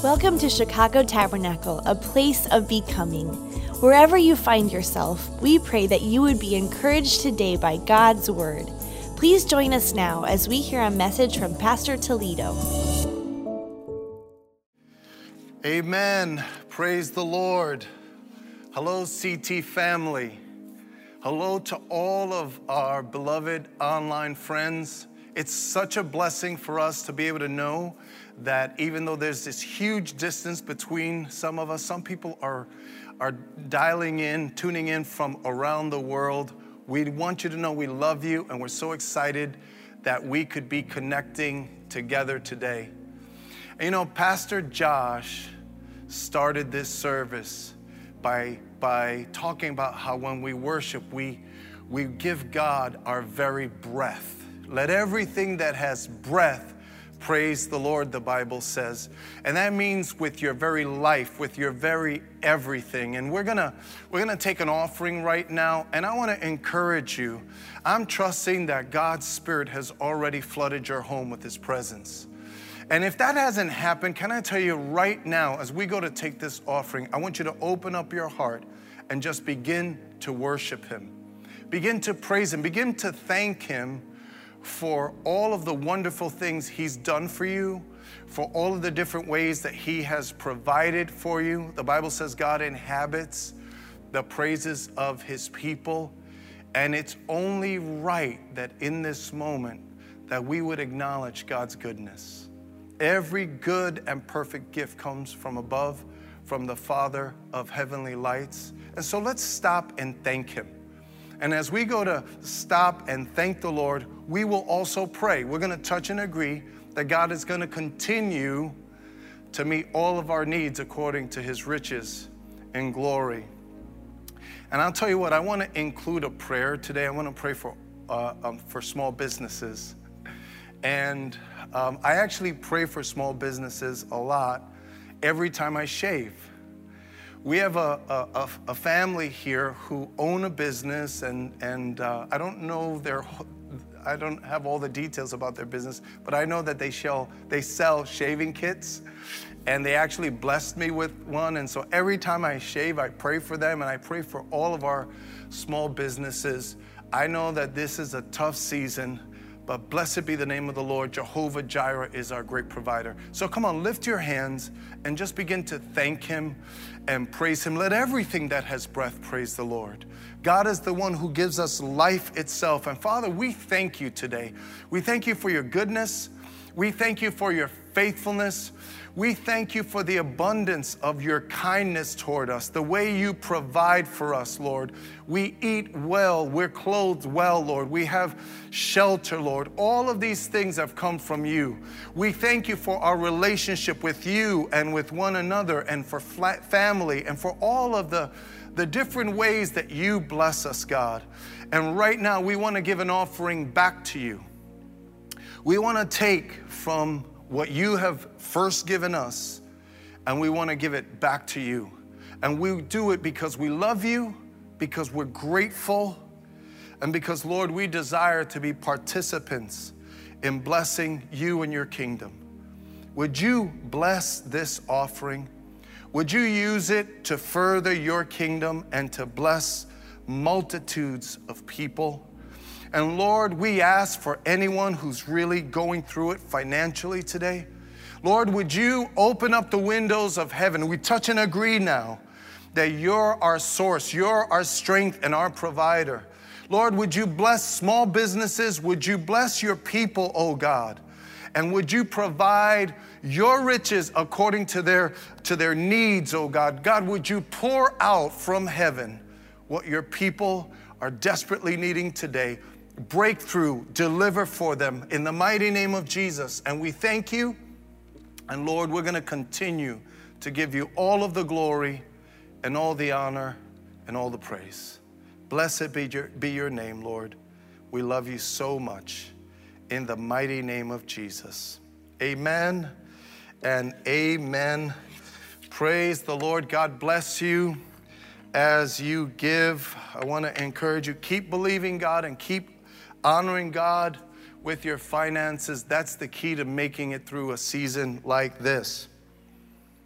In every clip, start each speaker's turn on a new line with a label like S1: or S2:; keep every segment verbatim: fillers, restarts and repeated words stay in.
S1: Welcome to Chicago Tabernacle, a place of becoming. Wherever you find yourself, we pray that you would be encouraged today by God's Word. Please join us now as we hear a message from Pastor Toledo.
S2: Amen. Praise the Lord. Hello, C T family. Hello to all of our beloved online friends. It's such a blessing for us to be able to know that even though there's this huge distance between some of us, some people are, are dialing in, tuning in from around the world. We want you to know we love you, and we're so excited that we could be connecting together today. And you know, Pastor Josh started this service by, by talking about how when we worship, we, we give God our very breath. Let everything that has breath praise the Lord, the Bible says. And that means with your very life, with your very everything. And we're gonna we're gonna take an offering right now, and I want to encourage you. I'm trusting that God's Spirit has already flooded your home with His presence. And if that hasn't happened, can I tell you right now, as we go to take this offering, I want you to open up your heart and just begin to worship Him. Begin to praise Him. Begin to thank Him for all of the wonderful things He's done for you, for all of the different ways that He has provided for you. The Bible says God inhabits the praises of His people, and it's only right that in this moment that we would acknowledge God's goodness. Every good and perfect gift comes from above, from the Father of heavenly lights. And so let's stop and thank Him. And as we go to stop and thank the Lord, we will also pray. We're going to touch and agree that God is going to continue to meet all of our needs according to His riches and glory. And I'll tell you what, I want to include a prayer today. I want to pray for uh, um, for small businesses. And um, I actually pray for small businesses a lot every time I shave. We have a, a, a family here who own a business, and, and uh, I don't know their, I don't have all the details about their business, but I know that they sell, they sell shaving kits, and they actually blessed me with one. And so every time I shave, I pray for them, and I pray for all of our small businesses. I know that this is a tough season, but blessed be the name of the Lord. Jehovah Jireh is our great provider. So come on, lift your hands and just begin to thank Him and praise Him. Let everything that has breath praise the Lord. God is the one who gives us life itself. And Father, we thank You today. We thank You for Your goodness. We thank You for Your faithfulness. We thank You for the abundance of Your kindness toward us, the way You provide for us, Lord. We eat well, we're clothed well, Lord. We have shelter, Lord. All of these things have come from You. We thank You for our relationship with You and with one another, and for family, and for all of the, the different ways that You bless us, God. And right now, we want to give an offering back to You. We want to take from what You have first given us, and we want to give it back to You. And we do it because we love You, because we're grateful, and because, Lord, we desire to be participants in blessing You and Your kingdom. Would You bless this offering? Would You use it to further Your kingdom and to bless multitudes of people? And Lord, we ask for anyone who's really going through it financially today. Lord, would You open up the windows of heaven? We touch and agree now that You're our source, You're our strength and our provider. Lord, would You bless small businesses? Would You bless Your people, oh God? And would You provide Your riches according to their, to their needs, oh God? God, would You pour out from heaven what Your people are desperately needing today? Breakthrough, deliver for them in the mighty name of Jesus. And we thank You. And Lord, we're going to continue to give You all of the glory and all the honor and all the praise. Blessed be your, be your name, Lord. We love You so much. In the mighty name of Jesus. Amen and amen. Praise the Lord. God bless you as you give. I want to encourage you, keep believing God and keep honoring God with your finances. That's the key to making it through a season like this.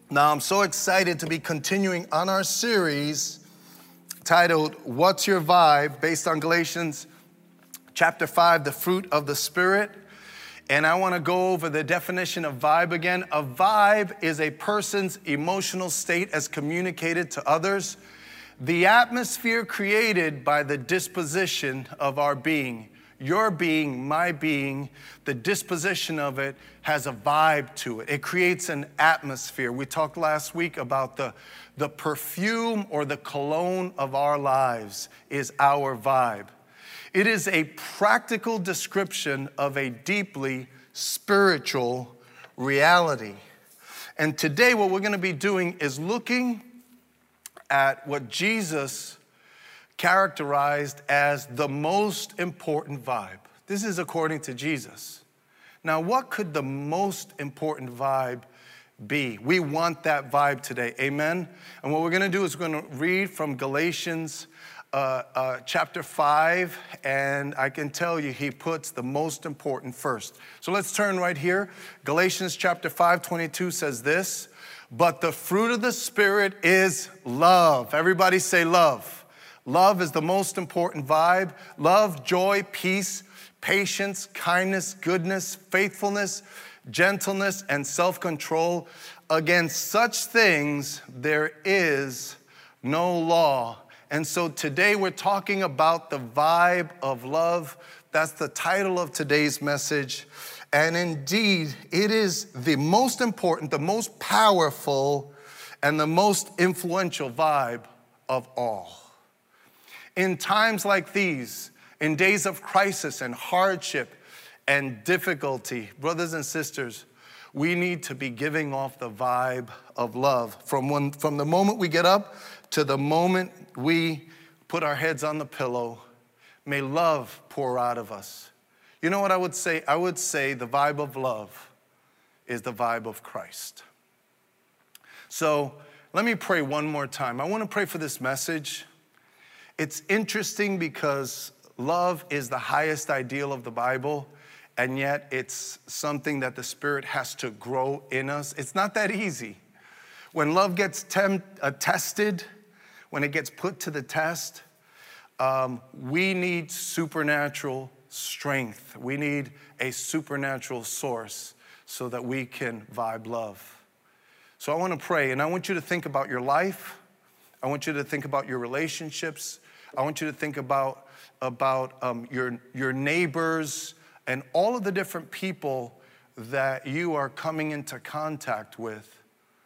S2: Now, I'm so excited to be continuing on our series titled, What's Your Vibe? Based on Galatians chapter five, the fruit of the Spirit. And I want to go over the definition of vibe again. A vibe is a person's emotional state as communicated to others. The atmosphere created by the disposition of our being. Your being, my being, the disposition of it has a vibe to it. It creates an atmosphere. We talked last week about the, the perfume or the cologne of our lives is our vibe. It is a practical description of a deeply spiritual reality. And today what we're going to be doing is looking at what Jesus characterized as the most important vibe. This is according to Jesus. Now, what could the most important vibe be? We want that vibe today, amen? And what we're gonna do is we're gonna read from Galatians uh, uh, chapter five, and I can tell you he puts the most important first. So let's turn right here. Galatians chapter five, twenty-two says this, but the fruit of the Spirit is love. Everybody say love. Love is the most important vibe. Love, joy, peace, patience, kindness, goodness, faithfulness, gentleness, and self-control. Against such things there is no law. And so today we're talking about the vibe of love. That's the title of today's message. And indeed, it is the most important, the most powerful, and the most influential vibe of all. In times like these, in days of crisis and hardship and difficulty, brothers and sisters, we need to be giving off the vibe of love. From, when, from the moment we get up to the moment we put our heads on the pillow, may love pour out of us. You know what I would say? I would say the vibe of love is the vibe of Christ. So let me pray one more time. I want to pray for this message. It's interesting because love is the highest ideal of the Bible, and yet it's something that the Spirit has to grow in us. It's not that easy. When love gets tempt, uh, tested, when it gets put to the test, um, we need supernatural strength. We need a supernatural source so that we can vibe love. So I want to pray, and I want you to think about your life. I want you to think about your relationships. I want you to think about, about um, your, your neighbors and all of the different people that you are coming into contact with.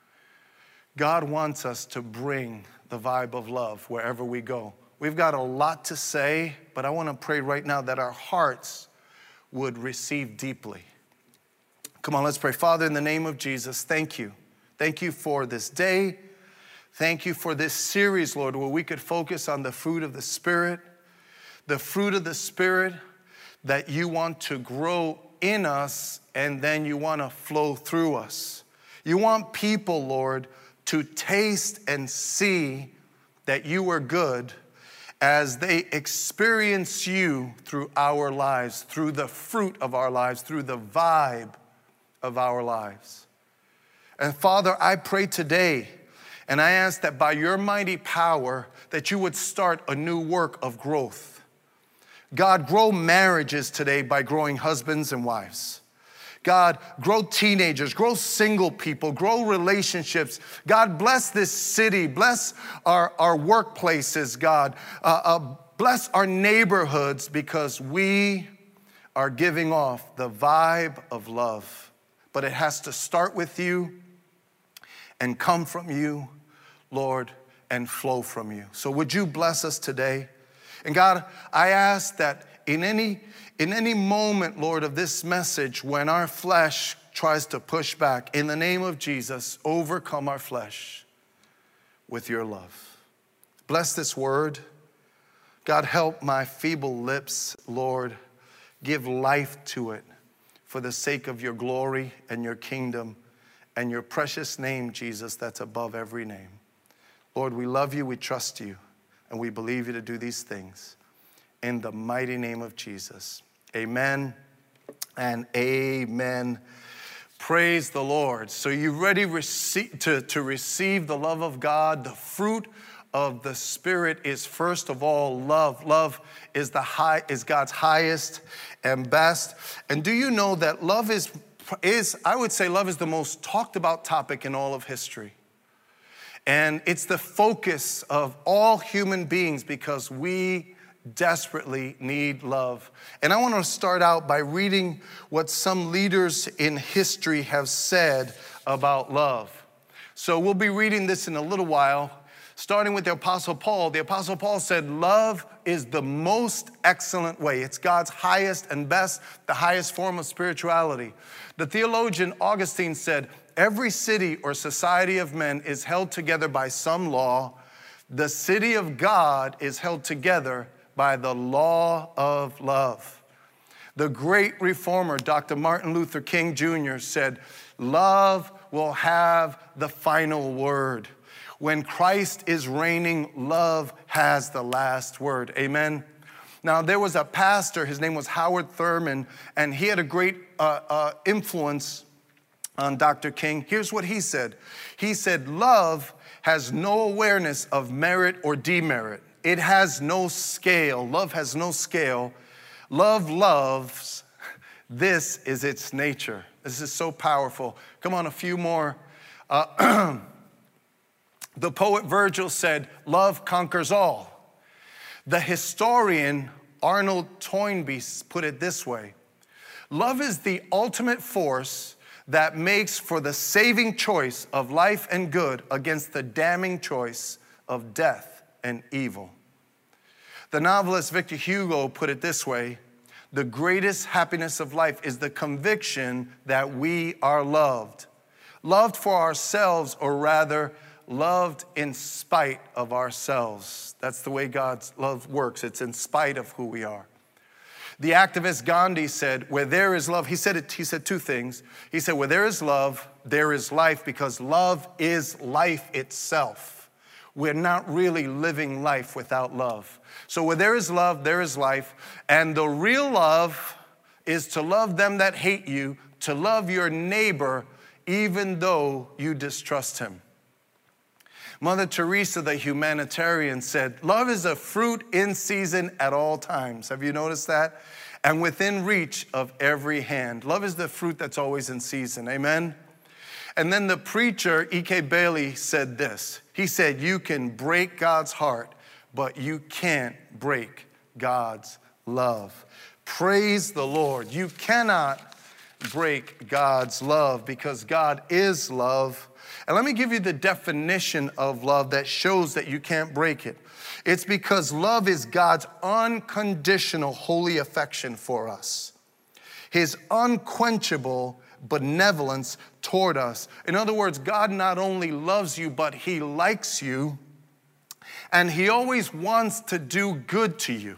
S2: God wants us to bring the vibe of love wherever we go. We've got a lot to say, but I want to pray right now that our hearts would receive deeply. Come on, let's pray. Father, in the name of Jesus, thank you. Thank you for this day. Thank you for this series, Lord, where we could focus on the fruit of the Spirit, the fruit of the Spirit that you want to grow in us and then you want to flow through us. You want people, Lord, to taste and see that you are good as they experience you through our lives, through the fruit of our lives, through the vibe of our lives. And Father, I pray today, and I ask that by your mighty power, that you would start a new work of growth. God, grow marriages today by growing husbands and wives. God, grow teenagers, grow single people, grow relationships. God, bless this city, bless our, our workplaces, God. Uh, uh, bless our neighborhoods because we are giving off the vibe of love. But it has to start with you and come from you, Lord, and flow from you. So would you bless us today? And God, I ask that in any, in any moment, Lord, of this message, when our flesh tries to push back, in the name of Jesus, overcome our flesh with your love. Bless this word. God, help my feeble lips, Lord. Give life to it for the sake of your glory and your kingdom and your precious name, Jesus, that's above every name. Lord, we love you, we trust you, and we believe you to do these things. In the mighty name of Jesus. Amen and amen. Praise the Lord. So you ready rece- to, to receive the love of God? The fruit of the Spirit is first of all love. Love is the high is God's highest and best. And do you know that love is is I would say love is the most talked about topic in all of history. And it's the focus of all human beings because we desperately need love. And I want to start out by reading what some leaders in history have said about love. So we'll be reading this in a little while, starting with the Apostle Paul. The Apostle Paul said, love is the most excellent way. It's God's highest and best, the highest form of spirituality. The theologian Augustine said, every city or society of men is held together by some law. The city of God is held together by the law of love. The great reformer, Doctor Martin Luther King Junior said, love will have the final word. When Christ is reigning, love has the last word. Amen. Now, there was a pastor, his name was Howard Thurman, and he had a great uh, uh, influence on Doctor King. Here's what he said. He said, love has no awareness of merit or demerit. It has no scale. Love has no scale. Love loves. This is its nature. This is so powerful. Come on, a few more. Uh, the poet Virgil said, love conquers all. The historian Arnold Toynbee put it this way. Love is the ultimate force that makes for the saving choice of life and good against the damning choice of death and evil. The novelist Victor Hugo put it this way. The greatest happiness of life is the conviction that we are loved. Loved for ourselves, or rather, loved in spite of ourselves. That's the way God's love works. It's in spite of who we are. The activist Gandhi said, where there is love, he said it, he said two things. He said, where there is love, there is life, because love is life itself. We're not really living life without love. So where there is love, there is life. And the real love is to love them that hate you, to love your neighbor, even though you distrust him. Mother Teresa, the humanitarian, said, love is a fruit in season at all times. Have you noticed that? And within reach of every hand. Love is the fruit that's always in season. Amen? And then the preacher, E K Bailey, said this. He said, you can break God's heart, but you can't break God's love. Praise the Lord. You cannot break God's love because God is love. And let me give you the definition of love that shows that you can't break it. It's because love is God's unconditional holy affection for us. His unquenchable benevolence toward us. In other words, God not only loves you, but he likes you. And he always wants to do good to you.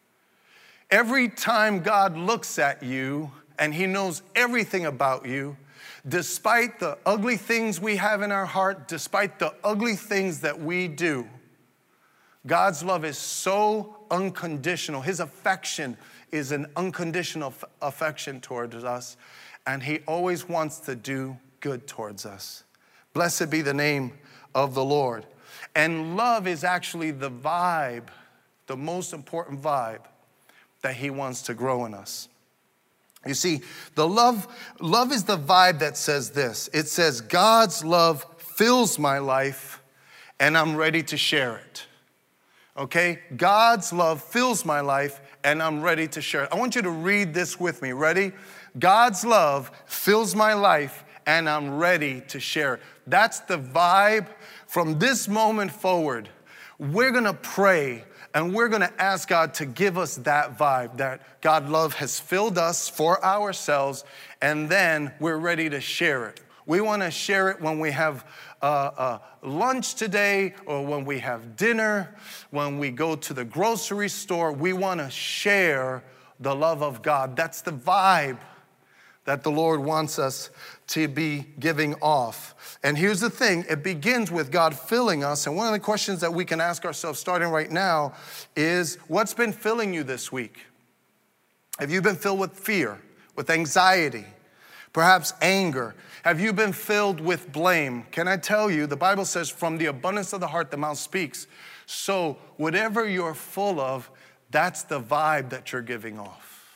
S2: Every time God looks at you and he knows everything about you, despite the ugly things we have in our heart, despite the ugly things that we do, God's love is so unconditional. His affection is an unconditional f- affection towards us, and he always wants to do good towards us. Blessed be the name of the Lord. And love is actually the vibe, the most important vibe that he wants to grow in us. You see, the love, love is the vibe that says this. It says, God's love fills my life and I'm ready to share it. Okay? God's love fills my life and I'm ready to share it. I want you to read this with me. Ready? God's love fills my life and I'm ready to share it. That's the vibe. From this moment forward, we're going to pray and we're going to ask God to give us that vibe, that God love has filled us for ourselves, and then we're ready to share it. We want to share it when we have uh, uh, lunch today, or when we have dinner, when we go to the grocery store. We want to share the love of God. That's the vibe that the Lord wants us to be giving off. And here's the thing, it begins with God filling us. And one of the questions that we can ask ourselves starting right now is, what's been filling you this week? Have you been filled with fear, with anxiety? Perhaps anger. Have you been filled with blame? Can I tell you, the Bible says, from the abundance of the heart, the mouth speaks. So whatever you're full of, that's the vibe that you're giving off.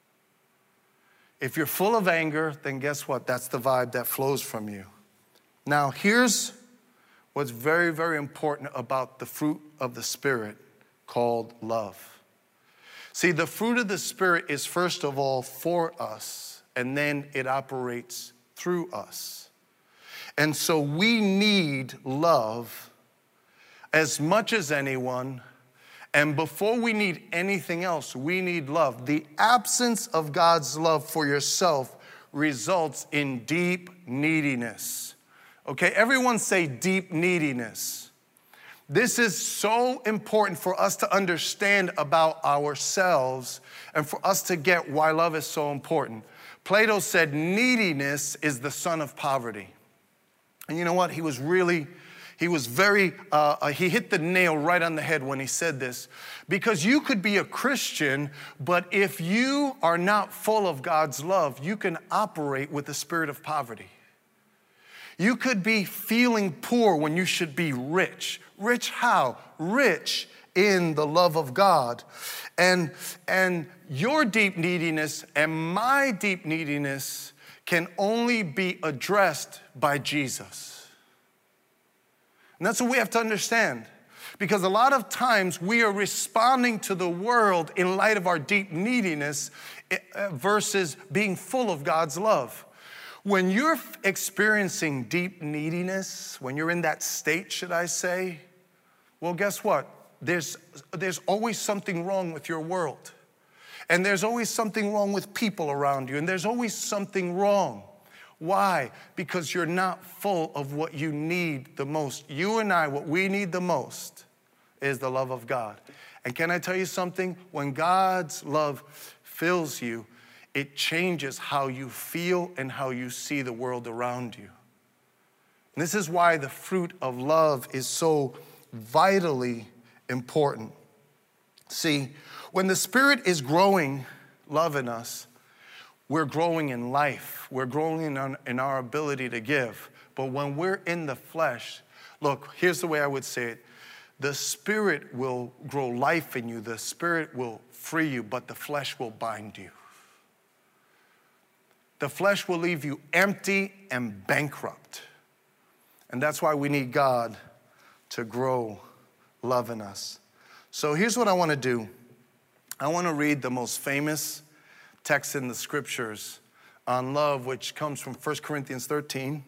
S2: If you're full of anger, then guess what? That's the vibe that flows from you. Now, here's what's very, very important about the fruit of the Spirit called love. See, the fruit of the Spirit is first of all for us, and then it operates through us. And so we need love as much as anyone, and before we need anything else, we need love. The absence of God's love for yourself results in deep neediness. Okay, everyone say deep neediness. This is so important for us to understand about ourselves and for us to get why love is so important. Plato said neediness is the son of poverty. And you know what? He was really, he was very, uh, he hit the nail right on the head when he said this. Because you could be a Christian, but if you are not full of God's love, you can operate with the spirit of poverty. You could be feeling poor when you should be rich. Rich how? Rich in the love of God. And, and your deep neediness and my deep neediness can only be addressed by Jesus. And that's what we have to understand. Because a lot of times we are responding to the world in light of our deep neediness versus being full of God's love. When you're experiencing deep neediness, when you're in that state, should I say, well, guess what? There's, there's always something wrong with your world. And there's always something wrong with people around you. And there's always something wrong. Why? Because you're not full of what you need the most. You and I, what we need the most is the love of God. And can I tell you something? When God's love fills you, it changes how you feel and how you see the world around you. And this is why the fruit of love is so vitally important. See, when the Spirit is growing love in us, we're growing in life. We're growing in our, in our ability to give. But when we're in the flesh, look, here's the way I would say it. The Spirit will grow life in you. The Spirit will free you, but the flesh will bind you. The flesh will leave you empty and bankrupt. And that's why we need God to grow love in us. So here's what I want to do. I want to read the most famous text in the scriptures on love, which comes from First Corinthians thirteen.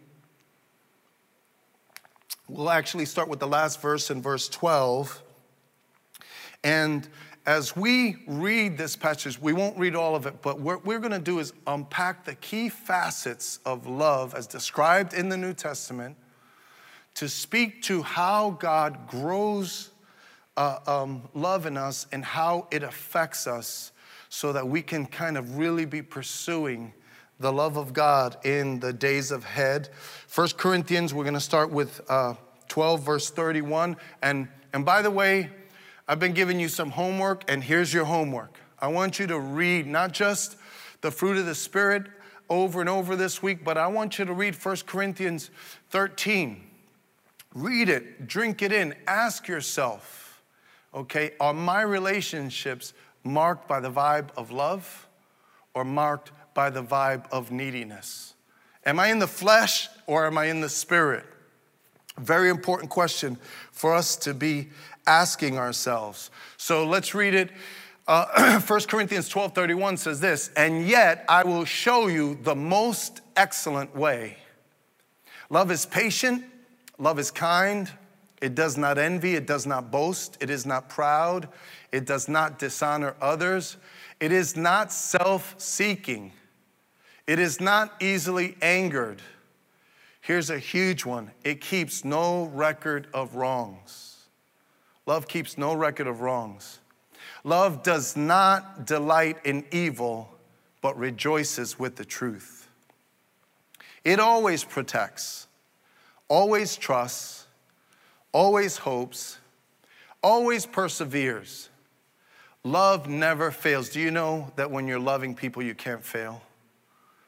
S2: We'll actually start with the last verse in verse twelve. And as we read this passage, we won't read all of it, but what we're going to do is unpack the key facets of love as described in the New Testament to speak to how God grows uh, um, love in us and how it affects us so that we can kind of really be pursuing the love of God in the days ahead. First Corinthians, we're going to start with uh, twelve, verse thirty-one. And, and by the way, I've been giving you some homework, and here's your homework. I want you to read not just the fruit of the Spirit over and over this week, but I want you to read First Corinthians thirteen. Read it, drink it in, ask yourself, okay, are my relationships marked by the vibe of love or marked by the vibe of neediness? Am I in the flesh or am I in the Spirit? Very important question for us to be asking ourselves. So let's read it. Uh, First Corinthians twelve thirty-one says this, and yet I will show you the most excellent way. Love is patient. Love is kind. It does not envy. It does not boast. It is not proud. It does not dishonor others. It is not self-seeking. It is not easily angered. Here's a huge one. It keeps no record of wrongs. Love keeps no record of wrongs. Love does not delight in evil, but rejoices with the truth. It always protects, always trusts, always hopes, always perseveres. Love never fails. Do you know that when you're loving people, you can't fail?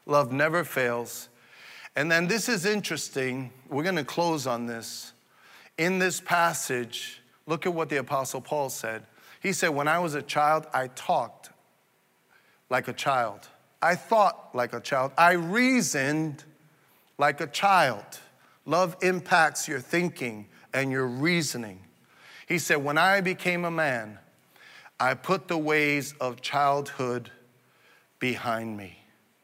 S2: Love never fails. And then this is interesting. We're going to close on this. In this passage, look at what the Apostle Paul said. He said, when I was a child, I talked like a child. I thought like a child. I reasoned like a child. Love impacts your thinking and your reasoning. He said, when I became a man, I put the ways of childhood behind me.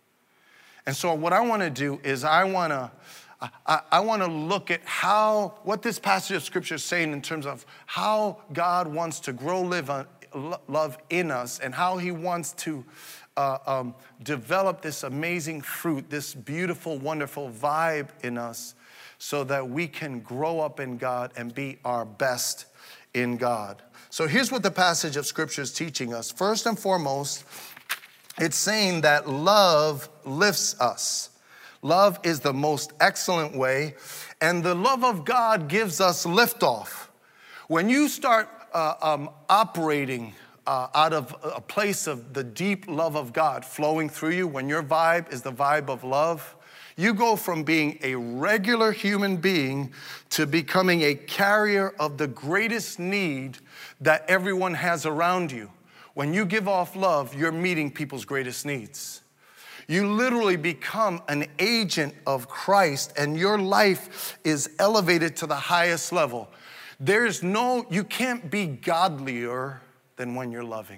S2: And so what I want to do is I want to I, I want to look at how, what this passage of Scripture is saying in terms of how God wants to grow live on, love in us, and how he wants to uh, um, develop this amazing fruit, this beautiful, wonderful vibe in us, so that we can grow up in God and be our best in God. So here's what the passage of Scripture is teaching us. First and foremost, it's saying that love lifts us. Love is the most excellent way, and the love of God gives us liftoff. When you start uh, um, operating uh, out of a place of the deep love of God flowing through you, when your vibe is the vibe of love, you go from being a regular human being to becoming a carrier of the greatest need that everyone has around you. When you give off love, you're meeting people's greatest needs. You literally become an agent of Christ, and your life is elevated to the highest level. There's no, you can't be godlier than when you're loving,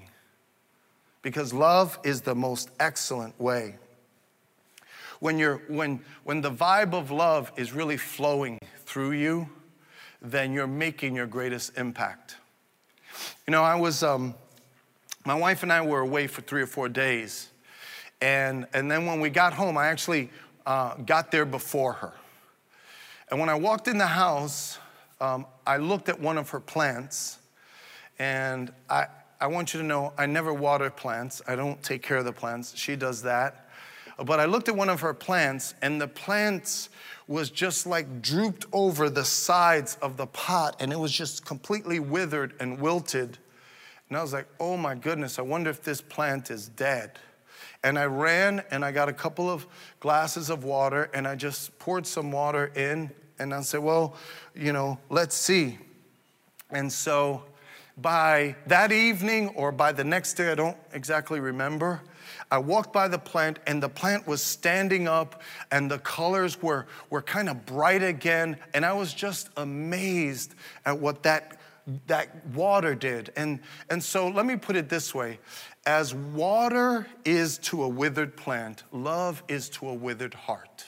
S2: because love is the most excellent way. When you're, when, when the vibe of love is really flowing through you, then you're making your greatest impact. You know, I was, um, my wife and I were away for three or four days. And, and then when we got home, I actually uh, got there before her. And when I walked in the house, um, I looked at one of her plants. And I, I want you to know, I never water plants. I don't take care of the plants. She does that. But I looked at one of her plants, and the plants was just like drooped over the sides of the pot, and it was just completely withered and wilted. And I was like, oh my goodness, I wonder if this plant is dead. And I ran and I got a couple of glasses of water, and I just poured some water in, and I said, well, you know, let's see. And so by that evening or by the next day, I don't exactly remember, I walked by the plant, and the plant was standing up, and the colors were, were kind of bright again. And I was just amazed at what that, that water did. And, and so let me put it this way. As water is to a withered plant, love is to a withered heart.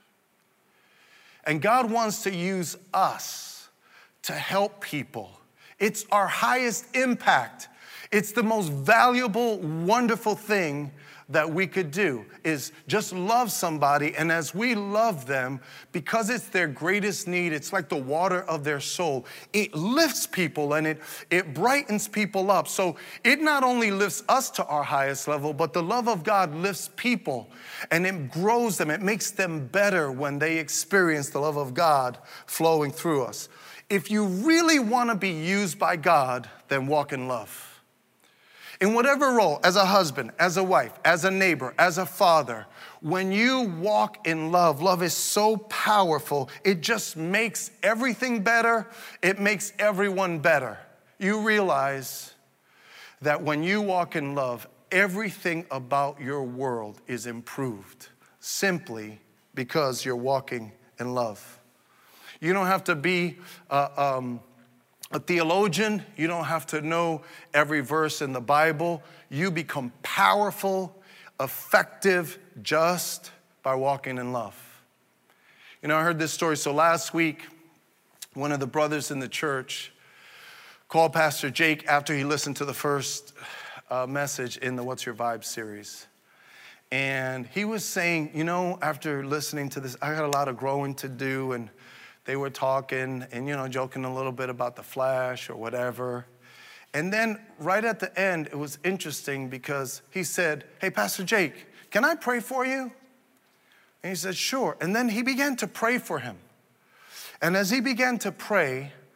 S2: And God wants to use us to help people. It's our highest impact. It's the most valuable, wonderful thing that we could do, is just love somebody. And as we love them, because it's their greatest need, it's like the water of their soul. It lifts people, and it, it brightens people up. So it not only lifts us to our highest level, but the love of God lifts people, and it grows them. It makes them better when they experience the love of God flowing through us. If you really want to be used by God, then walk in love. In whatever role, as a husband, as a wife, as a neighbor, as a father, when you walk in love, love is so powerful, it just makes everything better. It makes everyone better. You realize that when you walk in love, everything about your world is improved simply because you're walking in love. You don't have to be uh, um, a theologian. You don't have to know every verse in the Bible. You become powerful, effective, just by walking in love. You know, I heard this story. So last week, one of the brothers in the church called Pastor Jake after he listened to the first uh, message in the What's Your Vibe series. And he was saying, you know, after listening to this, I got a lot of growing to do, and they were talking and, you know, joking a little bit about the flesh or whatever. And then right at the end, it was interesting because he said, hey, Pastor Jake, can I pray for you? And he said, sure. And then he began to pray for him. And as he began to pray,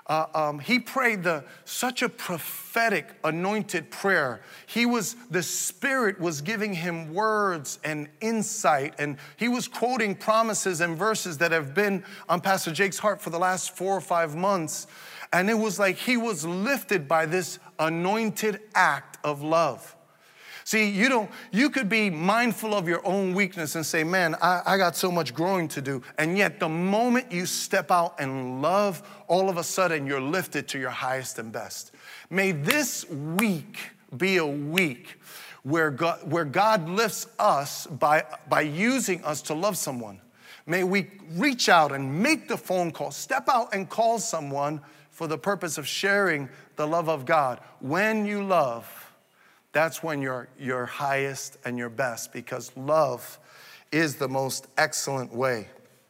S2: Uh, um, he prayed the such a prophetic, anointed prayer. He was, the Spirit was giving him words and insight, and he was quoting promises and verses that have been on Pastor Jake's heart for the last four or five months. And it was like he was lifted by this anointed act of love. See, you don't, you could be mindful of your own weakness and say, man, I, I got so much growing to do. And yet the moment you step out and love, all of a sudden you're lifted to your highest and best. May this week be a week where God, where God lifts us by, by using us to love someone. May we reach out and make the phone call, step out and call someone for the purpose of sharing the love of God. When you love, that's when you're your highest and your best, because love is the most excellent way.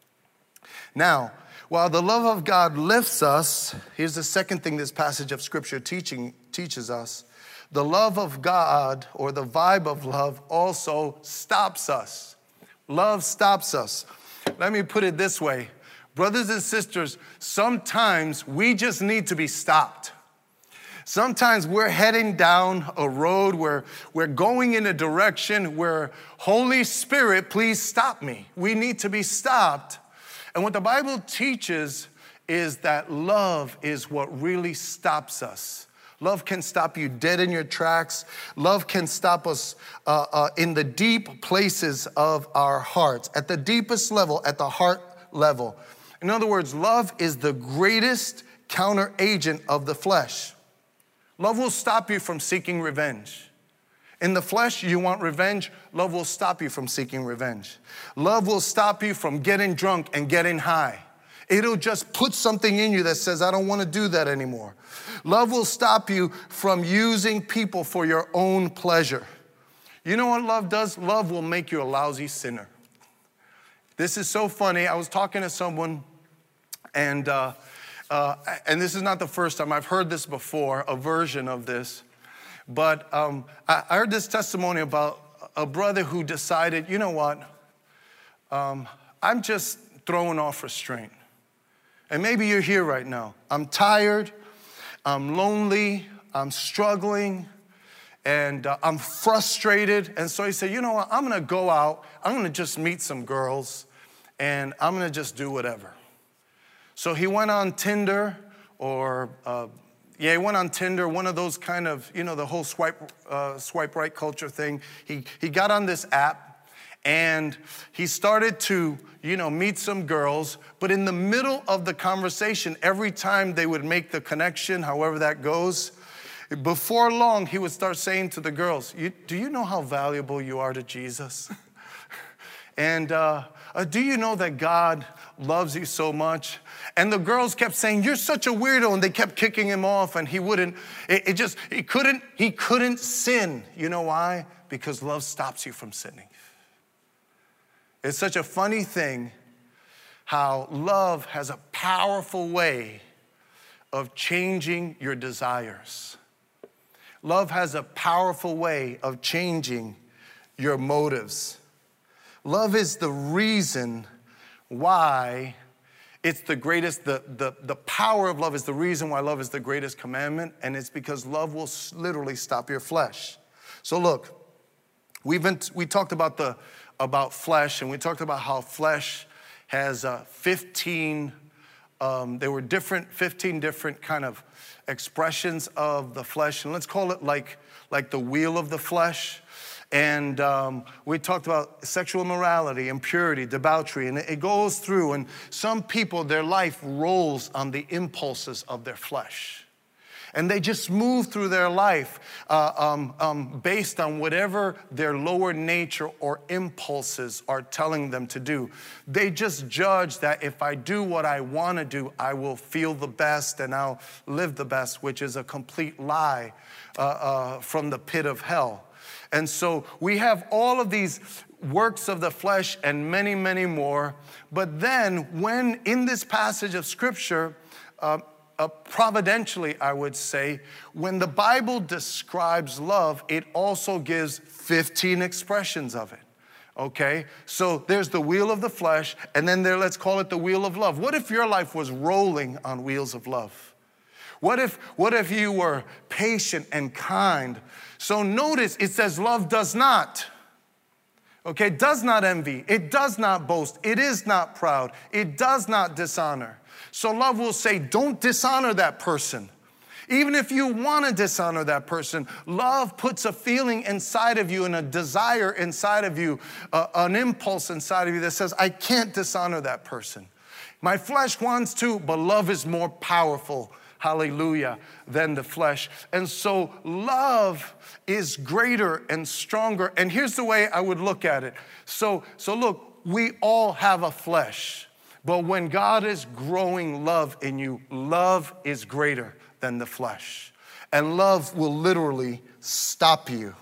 S2: Now, while the love of God lifts us, here's the second thing this passage of Scripture teaching teaches us. The love of God, or the vibe of love, also stops us. Love stops us. Let me put it this way. Brothers and sisters, sometimes we just need to be stopped. Sometimes we're heading down a road where we're going in a direction where, Holy Spirit, please stop me. We need to be stopped. And what the Bible teaches is that love is what really stops us. Love can stop you dead in your tracks. Love can stop us uh, uh, in the deep places of our hearts, at the deepest level, at the heart level. In other words, love is the greatest counter agent of the flesh. Love will stop you from seeking revenge. In the flesh, you want revenge. Love will stop you from seeking revenge. Love will stop you from getting drunk and getting high. It'll just put something in you that says, I don't want to do that anymore. Love will stop you from using people for your own pleasure. You know what love does? Love will make you a lousy sinner. This is so funny. I was talking to someone, and uh, Uh, and this is not the first time. I've heard this before, a version of this. But um, I, I heard this testimony about a brother who decided, you know what, um, I'm just throwing off restraint. And maybe you're here right now. I'm tired, I'm lonely, I'm struggling, and uh, I'm frustrated. And so he said, you know what, I'm gonna go out, I'm gonna just meet some girls, and I'm gonna just do whatever. So he went on Tinder, or, uh, yeah, he went on Tinder, one of those kind of, you know, the whole swipe uh, swipe right culture thing. He, he got on this app, and he started to, you know, meet some girls. But in the middle of the conversation, every time they would make the connection, however that goes, before long, he would start saying to the girls, you, do you know how valuable you are to Jesus? and uh, uh, do you know that God loves you so much? And the girls kept saying, you're such a weirdo, and they kept kicking him off, and he wouldn't, it, it just, he couldn't, he couldn't sin. You know why? Because love stops you from sinning. It's such a funny thing how love has a powerful way of changing your desires. Love has a powerful way of changing your motives. Love is the reason why it's the greatest, the, the, the power of love is the reason why love is the greatest commandment, and it's because love will literally stop your flesh. So look, we've been, we talked about the about flesh, and we talked about how flesh has uh, fifteen, um, there were different, fifteen different kind of expressions of the flesh, and let's call it like, like the wheel of the flesh. And um, we talked about sexual immorality, impurity, debauchery, and it goes through. And some people, their life rolls on the impulses of their flesh. And they just move through their life uh, um, um, based on whatever their lower nature or impulses are telling them to do. They just judge that if I do what I want to do, I will feel the best and I'll live the best, which is a complete lie uh, uh, from the pit of hell. And so we have all of these works of the flesh and many, many more. But then when in this passage of Scripture, uh, uh, providentially, I would say, when the Bible describes love, it also gives fifteen expressions of it. Okay, so there's the wheel of the flesh, and then there, let's call it the wheel of love. What if your life was rolling on wheels of love? What if, what if you were patient and kind? So notice it says love does not. Okay, does not envy. It does not boast. It is not proud. It does not dishonor. So love will say, don't dishonor that person. Even if you want to dishonor that person, love puts a feeling inside of you and a desire inside of you, uh, an impulse inside of you that says, I can't dishonor that person. My flesh wants to, but love is more powerful, hallelujah, than the flesh. And so love is greater and stronger. And here's the way I would look at it. So, so look, we all have a flesh, but when God is growing love in you, love is greater than the flesh. And love will literally stop you.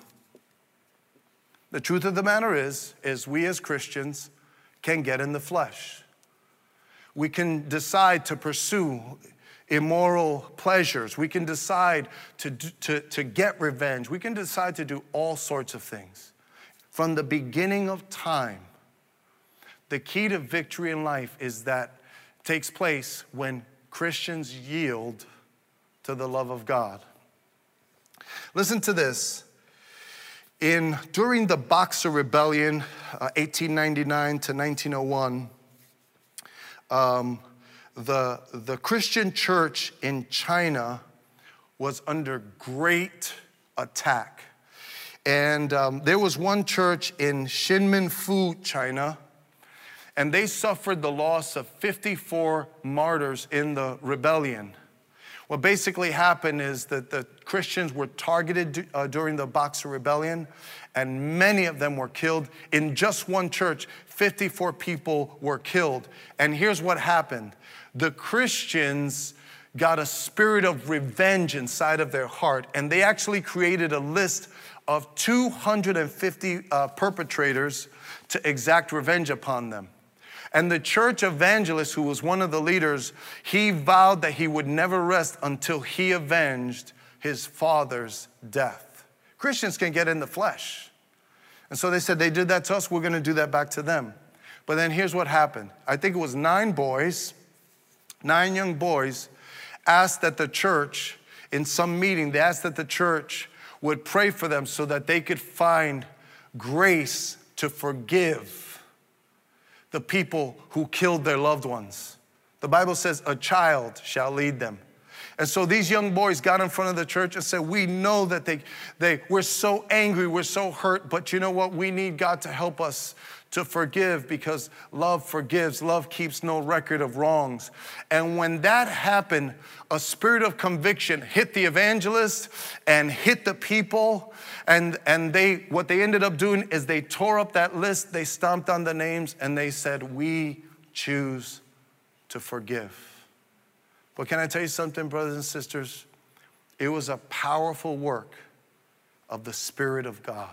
S2: The truth of the matter is, is we as Christians can get in the flesh. We can decide to pursue immoral pleasures. We can decide to, to, to get revenge. We can decide to do all sorts of things. From the beginning of time, the key to victory in life is that it takes place when Christians yield to the love of God. Listen to this. In, during the Boxer Rebellion, uh, eighteen ninety-nine to nineteen oh one, um, the, the Christian church in China was under great attack. And um, there was one church in Xinminfu, China, and they suffered the loss of fifty-four martyrs in the rebellion. What basically happened is that the Christians were targeted uh, during the Boxer Rebellion, and many of them were killed. In just one church, fifty-four people were killed. And here's what happened. The Christians got a spirit of revenge inside of their heart, and they actually created a list of two hundred fifty uh, perpetrators to exact revenge upon them. And the church evangelist, who was one of the leaders, he vowed that he would never rest until he avenged his father's death. Christians can get in the flesh. And so they said, they did that to us, we're going to do that back to them. But then here's what happened. I think it was nine boys, nine young boys, asked that the church, in some meeting, they asked that the church would pray for them so that they could find grace to forgive the people who killed their loved ones. The Bible says a child shall lead them. And so these young boys got in front of the church and said, we know that they, they, we're so angry, we're so hurt, but you know what? We need God to help us to forgive, because love forgives. Love keeps no record of wrongs. And when that happened, a spirit of conviction hit the evangelist and hit the people. And, and they, what they ended up doing is they tore up that list, they stomped on the names, and they said, we choose to forgive. But can I tell you something, brothers and sisters? It was a powerful work of the Spirit of God.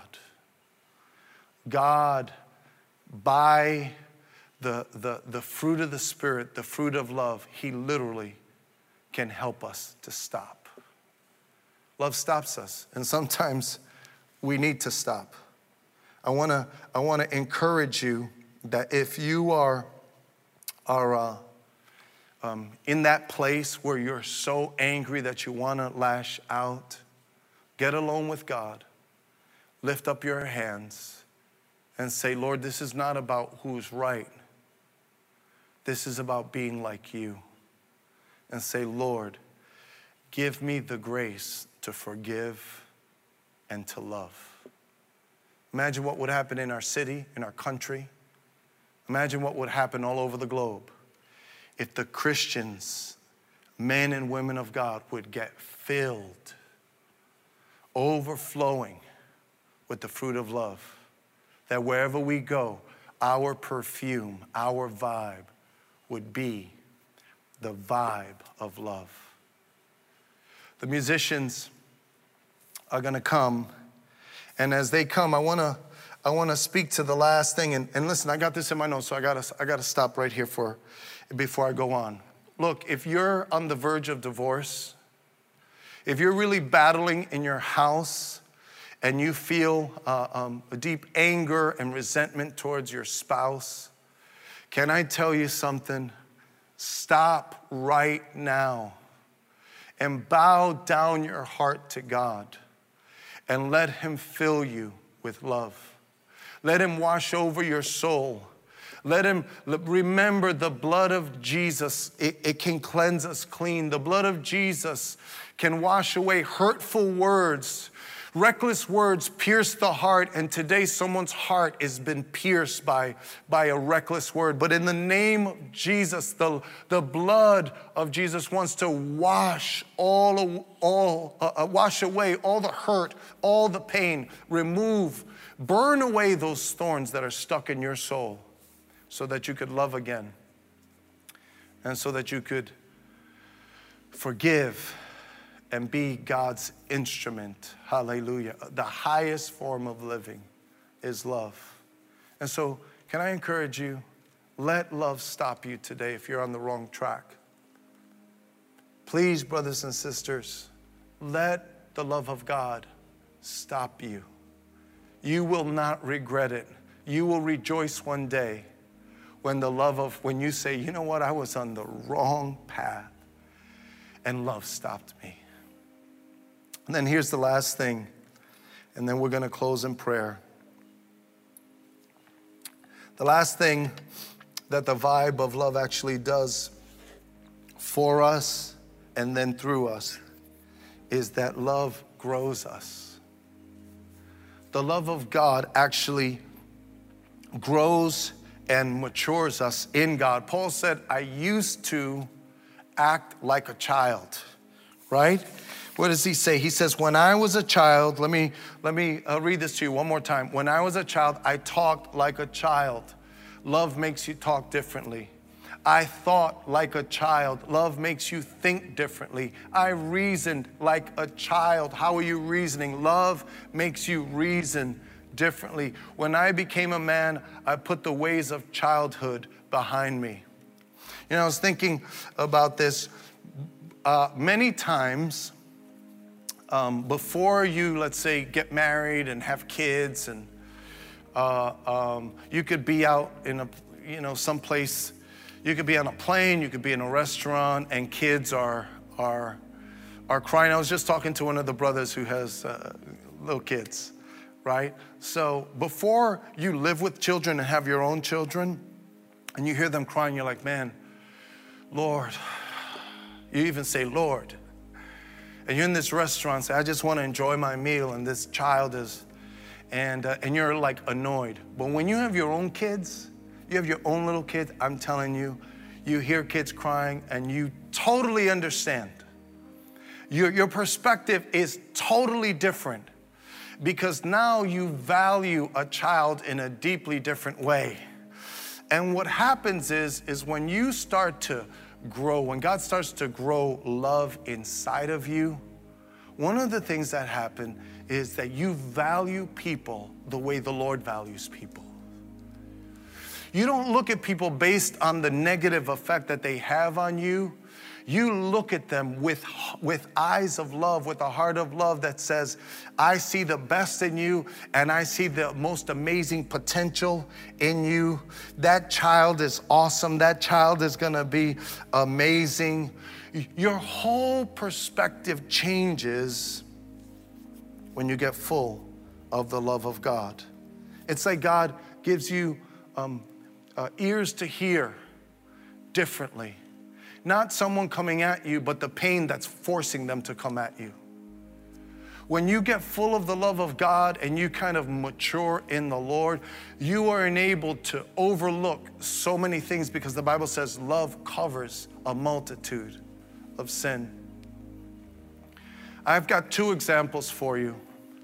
S2: God, by the, the, the fruit of the Spirit, the fruit of love, He literally can help us to stop. Love stops us, and sometimes we need to stop. I want to I want to encourage you that if you are, are uh, um, in that place where you're so angry that you want to lash out, get alone with God, lift up your hands, and say, Lord, this is not about who's right. This is about being like you. And say, Lord, give me the grace to forgive and to love. Imagine what would happen in our city, in our country. Imagine what would happen all over the globe if the Christians, men and women of God, would get filled, overflowing with the fruit of love. That wherever we go, our perfume, our vibe would be the vibe of love. The musicians are going to come, and as they come, I want to I want to speak to the last thing. And, and listen, I got this in my notes, so I got to I got to stop right here for before I go on. Look, if you're on the verge of divorce, if you're really battling in your house, and you feel uh, um, a deep anger and resentment towards your spouse, can I tell you something? Stop right now and bow down your heart to God and let him fill you with love. Let him wash over your soul. Let him remember the blood of Jesus. It, it can cleanse us clean. The blood of Jesus can wash away hurtful words. Reckless words pierce the heart, and today someone's heart has been pierced by, by a reckless word. But in the name of Jesus, the, the blood of Jesus wants to wash all, all uh, wash away all the hurt, all the pain, remove, burn away those thorns that are stuck in your soul so that you could love again and so that you could forgive and be God's instrument. Hallelujah. The highest form of living is love. And so, can I encourage you, let love stop you today if you're on the wrong track. Please, brothers and sisters, let the love of God stop you. You will not regret it. You will rejoice one day when the love of, when you say, you know what, I was on the wrong path and love stopped me. And then here's the last thing, and then we're going to close in prayer. The last thing that the vibe of love actually does for us and then through us is that love grows us. The love of God actually grows and matures us in God. Paul said, I used to act like a child, right? What does he say? He says, when I was a child, let me, let me uh, read this to you one more time. When I was a child, I talked like a child. Love makes you talk differently. I thought like a child. Love makes you think differently. I reasoned like a child. How are you reasoning? Love makes you reason differently. When I became a man, I put the ways of childhood behind me. You know, I was thinking about this uh, many times. Um, before you, let's say, get married and have kids, and uh, um, you could be out in a, you know, someplace. You could be on a plane. You could be in a restaurant, and kids are are are crying. I was just talking to one of the brothers who has uh, little kids, right? So before you live with children and have your own children, and you hear them crying, you're like, man, Lord. You even say, Lord. And you're in this restaurant, say, I just want to enjoy my meal, and this child is, and uh, and you're like annoyed. But when you have your own kids, you have your own little kids, I'm telling you, you hear kids crying and you totally understand. Your, your perspective is totally different because now you value a child in a deeply different way. And what happens is, is when you start to grow, when God starts to grow love inside of you, one of the things that happen is that you value people the way the Lord values people. You don't look at people based on the negative effect that they have on you. You look at them with, with eyes of love, with a heart of love that says, I see the best in you and I see the most amazing potential in you. That child is awesome. That child is gonna be amazing. Your whole perspective changes when you get full of the love of God. It's like God gives you um, uh, ears to hear differently. Not someone coming at you, but the pain that's forcing them to come at you. When you get full of the love of God and you kind of mature in the Lord, you are enabled to overlook so many things because the Bible says love covers a multitude of sin. I've got two examples for you.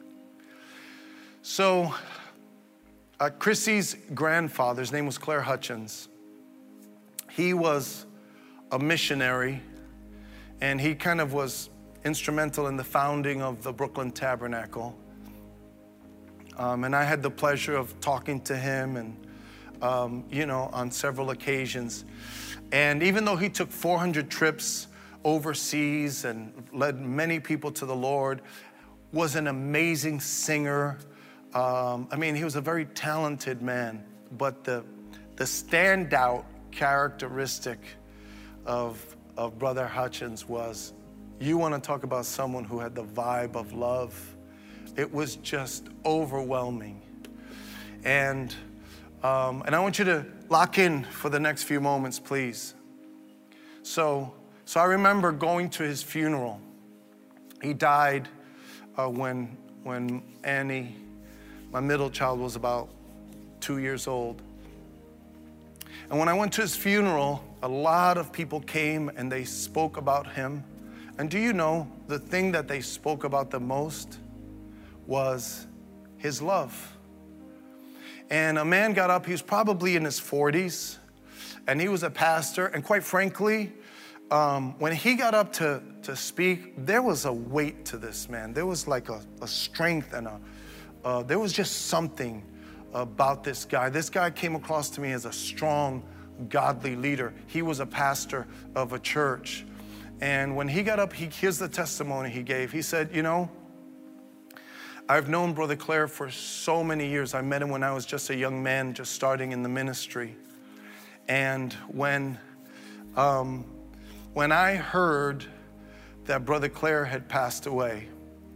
S2: So, uh, Chrissy's grandfather, his name was Claire Hutchins. He was a missionary, and he kind of was instrumental in the founding of the Brooklyn Tabernacle. Um, and I had the pleasure of talking to him and, um, you know, on several occasions. And even though he took four hundred trips overseas and led many people to the Lord, was an amazing singer. Um, I mean, he was a very talented man, but the, the standout characteristic of, of Brother Hutchins was You want to talk about someone who had the vibe of love. It was just overwhelming. And, um, and I want you to lock in for the next few moments, please. So, so I remember going to his funeral. He died uh, when, when Annie, my middle child, was about two years old. And when I went to his funeral, a lot of people came and they spoke about him. And do you know, the thing that they spoke about the most was his love. And a man got up, he was probably in his forties, and he was a pastor. And quite frankly, um, when he got up to, to speak, there was a weight to this man. There was like a, a strength and a, uh, there was just something about this guy. This guy came across to me as a strong, godly leader. He was a pastor of a church. And when he got up, he, here's the testimony he gave. He said, you know, I've known Brother Claire for so many years. I met him when I was just a young man, just starting in the ministry. And when, um, when I heard that Brother Claire had passed away,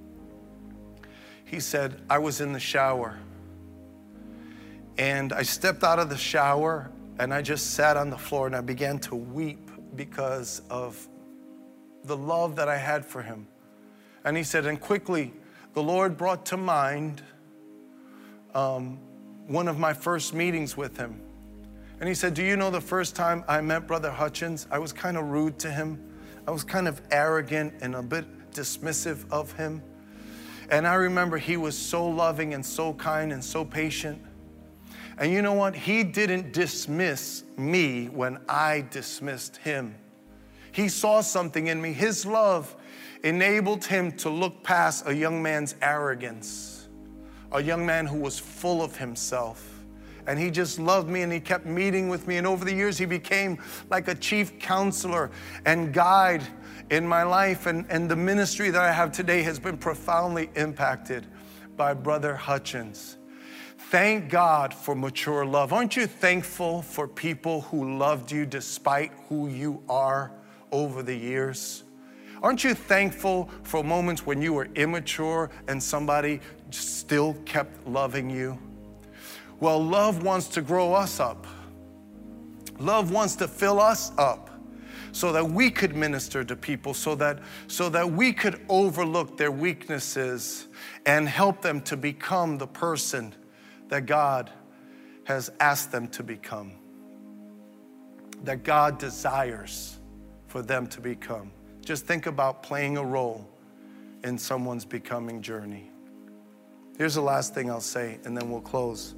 S2: he said, I was in the shower. And I stepped out of the shower and I just sat on the floor and I began to weep because of the love that I had for him. And he said, and quickly, the Lord brought to mind um, one of my first meetings with him. And he said, do you know the first time I met Brother Hutchins, I was kind of rude to him. I was kind of arrogant and a bit dismissive of him. And I remember he was so loving and so kind and so patient. And you know what? He didn't dismiss me when I dismissed him. He saw something in me. His love enabled him to look past a young man's arrogance, a young man who was full of himself. And he just loved me and he kept meeting with me. And over the years, he became like a chief counselor and guide in my life. And, and the ministry that I have today has been profoundly impacted by Brother Hutchins. Thank God for mature love. Aren't you thankful for people who loved you despite who you are over the years? Aren't you thankful for moments when you were immature and somebody still kept loving you? Well, love wants to grow us up. Love wants to fill us up so that we could minister to people, so that, so that we could overlook their weaknesses and help them to become the person that God has asked them to become, that God desires for them to become. Just think about playing a role in someone's becoming journey. Here's the last thing I'll say, and then we'll close.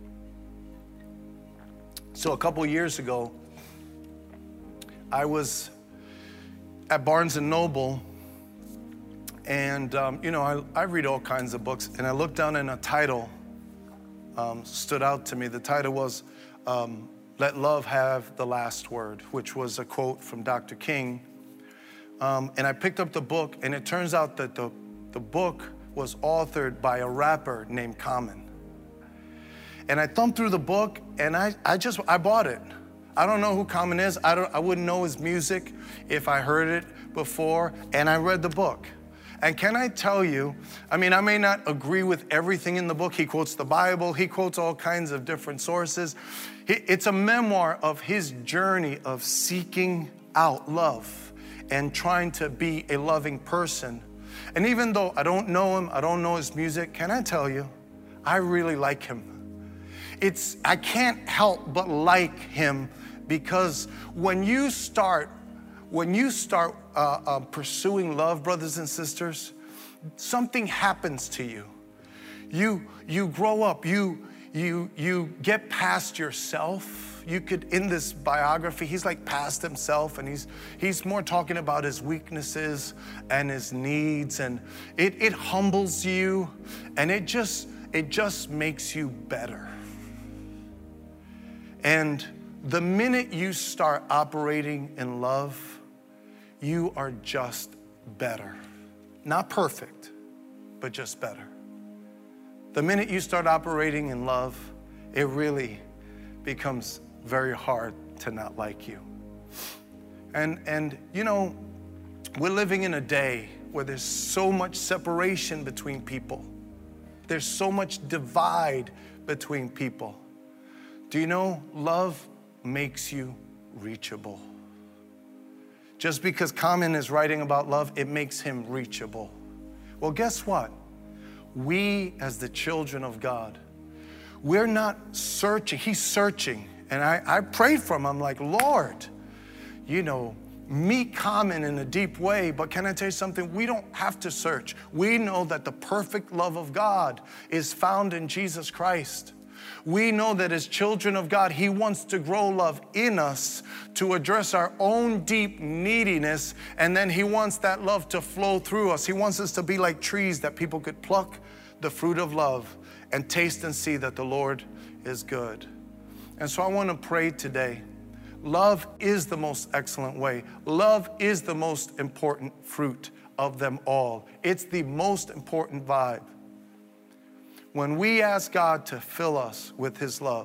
S2: So a couple years ago, I was at Barnes and Noble, and um, you know, I, I read all kinds of books, and I looked down and a title um, stood out to me. The title was um, Let Love Have the Last Word, which was a quote from Doctor King. Um, and I picked up the book, and it turns out that the, the book was authored by a rapper named Common. And I thumbed through the book, and I, I just, I bought it. I don't know who Common is. I, don't, I wouldn't know his music if I heard it before, and I read the book. And can I tell you, I mean, I may not agree with everything in the book. He quotes the Bible. He quotes all kinds of different sources. It's a memoir of his journey of seeking out love and trying to be a loving person. And even though I don't know him, I don't know his music, can I tell you, I really like him. It's, I can't help but like him, because when you start, when you start uh, uh, pursuing love, brothers and sisters, something happens to you. You, you grow up, you, you, you get past yourself. You could, in this biography, he's like past himself, and he's, he's more talking about his weaknesses and his needs, and it, it humbles you, and it just, it just makes you better. And the minute you start operating in love, you are just better. Not perfect, but just better. The minute you start operating in love, it really becomes very hard to not like you. And, and you know, We're living in a day where there's so much separation between people. There's so much divide between people. Do you know love makes you reachable? Just because Common is writing about love, it makes him reachable. Well, guess what? We, as the children of God, we're not searching. He's searching. And I, I prayed for him. I'm like, Lord, you know, meet Common in a deep way. But can I tell you something? We don't have to search. We know that the perfect love of God is found in Jesus Christ. We know that as children of God, He wants to grow love in us to address our own deep neediness, and then He wants that love to flow through us. He wants us to be like trees that people could pluck the fruit of love and taste and see that the Lord is good. And so I want to pray today. Love is the most excellent way. Love is the most important fruit of them all. It's the most important vibe. When we ask God to fill us with His love,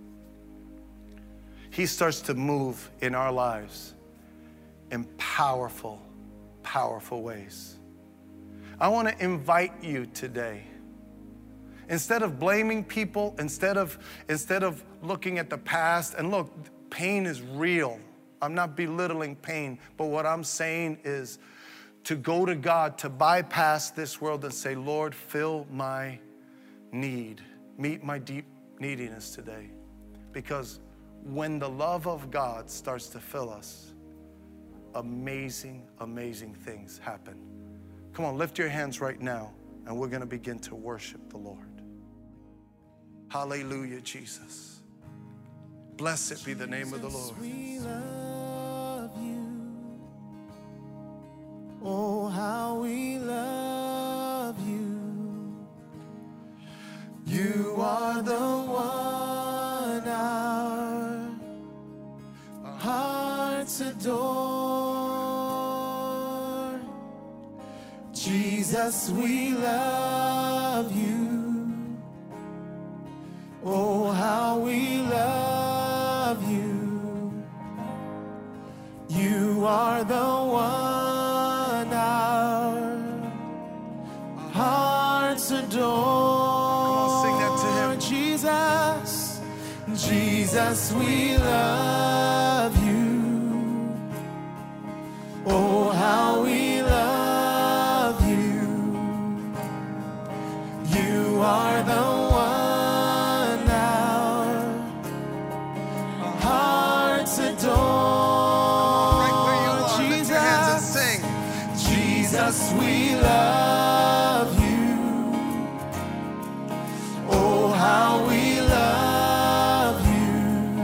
S2: He starts to move in our lives in powerful, powerful ways. I want to invite you today, instead of blaming people, instead of, instead of looking at the past, and look, pain is real. I'm not belittling pain, but what I'm saying is to go to God, to bypass this world and say, Lord, fill my need, meet my deep neediness today. Because when the love of God starts to fill us, amazing, amazing things happen. Come on, lift your hands right now, and we're going to begin to worship the Lord. Hallelujah, Jesus. Blessed be the name of the Lord.
S3: We love you. Oh, how we love you. You are the one our hearts adore. Jesus, we love you. Oh, how we love you. You are the one our hearts adore. Jesus, Jesus, we love you. Oh, how we love you. You are the one our hearts adore.
S2: Right where you are, lift your hands and sing.
S3: Jesus, we love you. Oh, how we love you.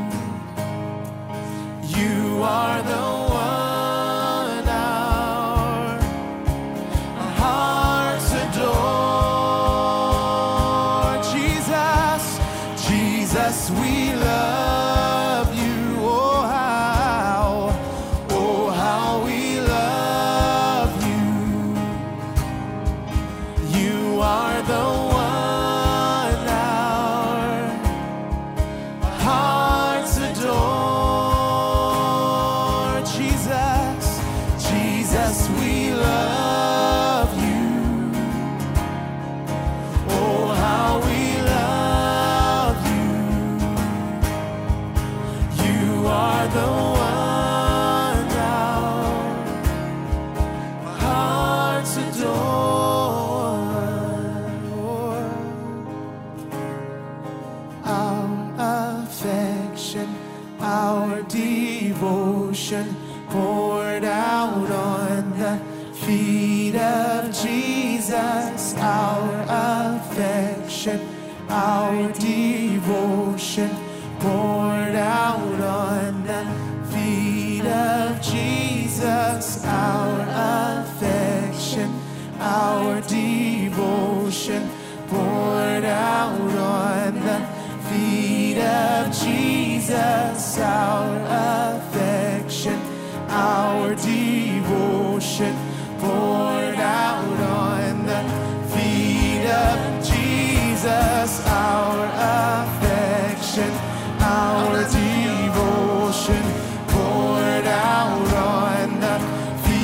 S3: You are the one our hearts adore. Jesus, Jesus, we love you. Oh, how, oh, how we love you. You are the one poured out on the feet of Jesus, our affection, our devotion, poured out on the feet of Jesus, our affection, our devotion, poured out on the feet of Jesus, our affection, our devotion, poured out on the feet of Jesus, our affection, our devotion, poured out on the feet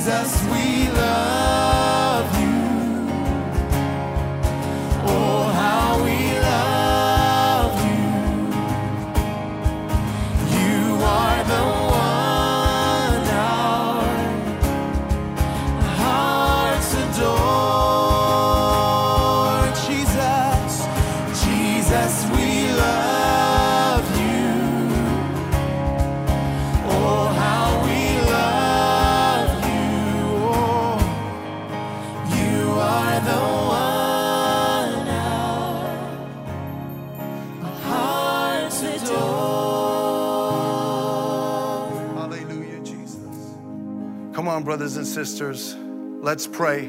S3: Jesus, we love you. Oh, how we love you. You are the one our hearts adore. Jesus, Jesus, we love you. Oh, how we love you. Oh, you are the one our hearts adore.
S2: Hallelujah, Jesus. Come on, brothers and sisters, let's pray.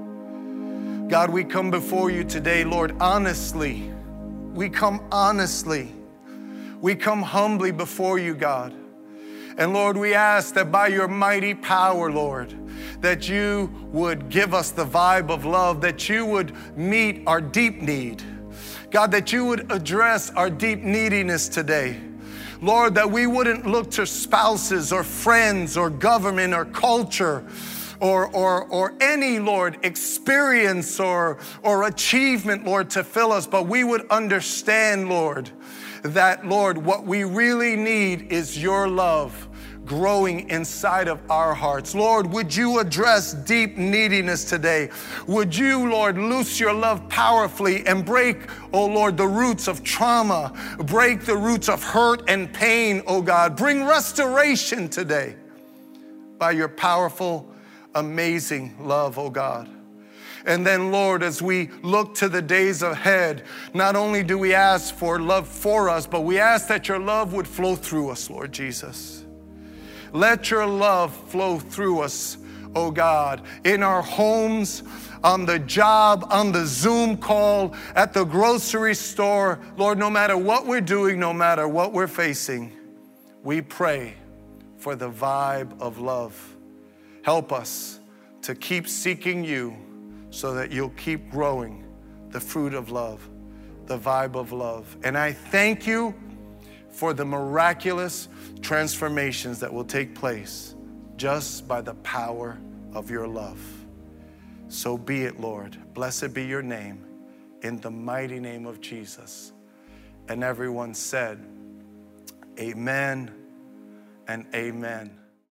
S2: God, we come before you today, Lord, honestly. We come honestly. We come humbly before you, God. And Lord, we ask that by your mighty power, Lord, that you would give us the vibe of love, that you would meet our deep need. God, that you would address our deep neediness today. Lord, that we wouldn't look to spouses or friends or government or culture or, or, or any, Lord, experience or, or achievement, Lord, to fill us, but we would understand, Lord, that, Lord, what we really need is your love growing inside of our hearts. Lord, would you address deep neediness today? Would you, Lord, loose your love powerfully and break, oh Lord, the roots of trauma, break the roots of hurt and pain, oh God. Bring restoration today by your powerful, amazing love, oh God. And then, Lord, as we look to the days ahead, not only do we ask for love for us, but we ask that your love would flow through us, Lord Jesus. Let your love flow through us, oh God, in our homes, on the job, on the Zoom call, at the grocery store. Lord, no matter what we're doing, no matter what we're facing, we pray for the vibe of love. Help us to keep seeking you so that you'll keep growing the fruit of love, the vibe of love. And I thank you for the miraculous transformations that will take place just by the power of your love. So be it, Lord. Blessed be your name, in the mighty name of Jesus. And everyone said, amen and amen.